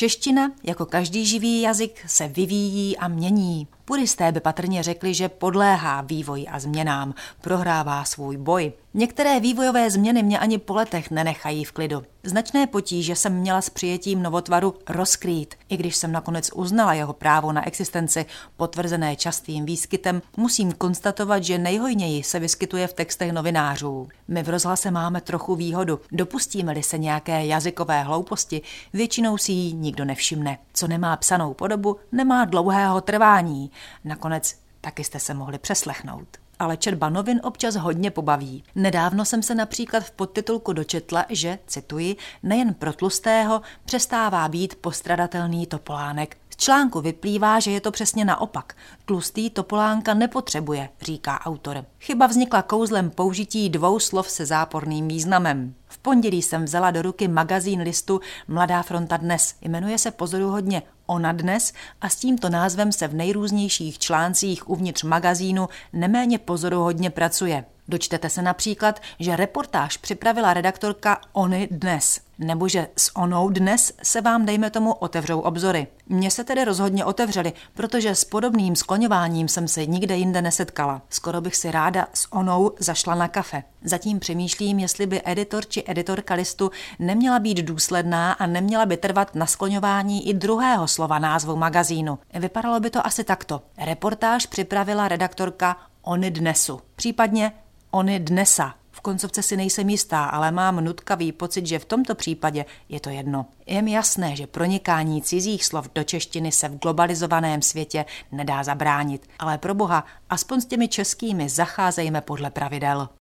Čeština, jako každý živý jazyk, se vyvíjí a mění. Puristé by patrně řekli, že podléhá vývoji a změnám, prohrává svůj boj. Některé vývojové změny mě ani po letech nenechají v klidu. Značné potíže jsem měla s přijetím novotvaru rozkrýt. I když jsem nakonec uznala jeho právo na existenci, potvrzené častým výskytem, musím konstatovat, že nejhojněji se vyskytuje v textech novinářů. My v rozhlase máme trochu výhodu. Dopustíme-li se nějaké jazykové hlouposti, většinou si ji nikdo nevšimne. Co nemá psanou podobu, nemá dlouhého trvání. Nakonec taky jste se mohli přeslechnout. Ale četba novin občas hodně pobaví. Nedávno jsem se například v podtitulku dočetla, že, cituji, nejen pro tlustého přestává být postradatelný Topolánek. Z článku vyplývá, že je to přesně naopak. Tlustý Topolánka nepotřebuje, říká autor. Chyba vznikla kouzlem použití dvou slov se záporným významem. V pondělí jsem vzala do ruky magazín listu Mladá fronta dnes. Jmenuje se pozoruhodně Ona dnes a s tímto názvem se v nejrůznějších článcích uvnitř magazínu neméně pozoruhodně pracuje. Dočtete se například, že reportáž připravila redaktorka Ony dnes, nebo že s Onou dnes se vám, dejme tomu, otevřou obzory. Mně se tedy rozhodně otevřely, protože s podobným skloňováním jsem se nikde jinde nesetkala. Skoro bych si ráda s Onou zašla na kafe. Zatím přemýšlím, jestli by editor či editorka listu neměla být důsledná a neměla by trvat na skloňování i druhého slova názvu magazínu. Vypadalo by to asi takto. Reportáž připravila redaktorka Ony dnesu, případně Ony dnesa. V koncovce si nejsem jistá, ale mám nutkavý pocit, že v tomto případě je to jedno. Je mi jasné, že pronikání cizích slov do češtiny se v globalizovaném světě nedá zabránit, ale pro boha, aspoň s těmi českými zacházejme podle pravidel.